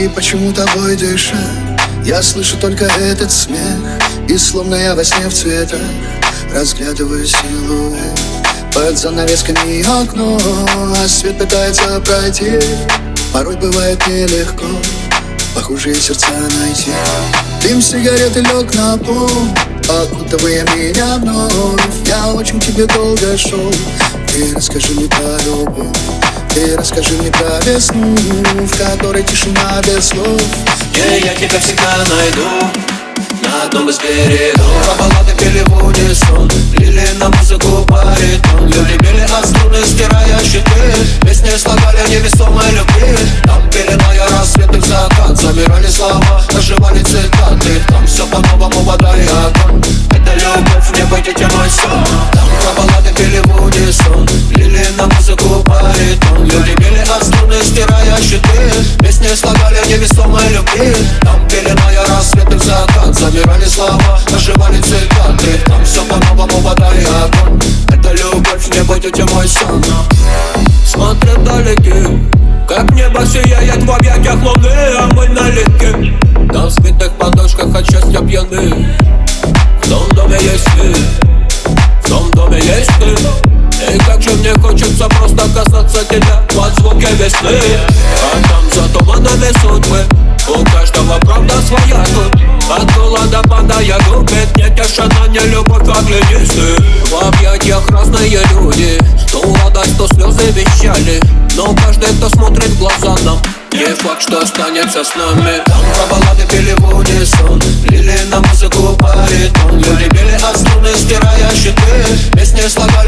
И почему тобой дышать? Я слышу только этот смех, и словно я во сне в цветах разглядываю силуэт. Под занавесками окно, а свет пытается пройти. Порой бывает нелегко похожие сердца найти. Дым сигареты лег на пол, окутывая меня вновь. Я очень тебе долго шел. Ты расскажи мне про любовь, ты расскажи мне про весну, в которой тишина без слов. Я тебя всегда найду на одном из берегов. А баллады пели в унисон, лили на музыку баритон. Люди били от струны, стирая щиты. Песни слагали невесомой любви. Там пеленая рассвет и закат, замирали слова, оживали цитаты. Там все по-новому, вода и огонь. Это любовь, не пойдите мой сон. Там про баллады пели в унисон, лили на музыку баритон. Люди били от струны, стирая щиты. Песни слагали невесомой любви. Там пеленая рассвет и закат, замирали слова, оживали цитаты. Там все по-новому, вода и огонь. Это любовь, не пойдите мой сон. Смотрят вдалеке, как небо сияет в объятиях луны, а мы налегке. На взбитых подушках от счастья пьяны. В том доме есть ты, в том доме есть ты. И как же мне хочется просто касаться тебя под звуки весны. А там за туманами судьбы у каждого правда своя тут. От голода падая губит, не тишина, не любовь, оглянись ты. В объятиях разные люди, то радость, то слезы вещали. Но каждый, кто смотрит в глаза нам, не факт, что останется с нами. Там про баллады пели в унисон, лили на музыку баритон. Люди били от струны, стирая щиты. Песни слагали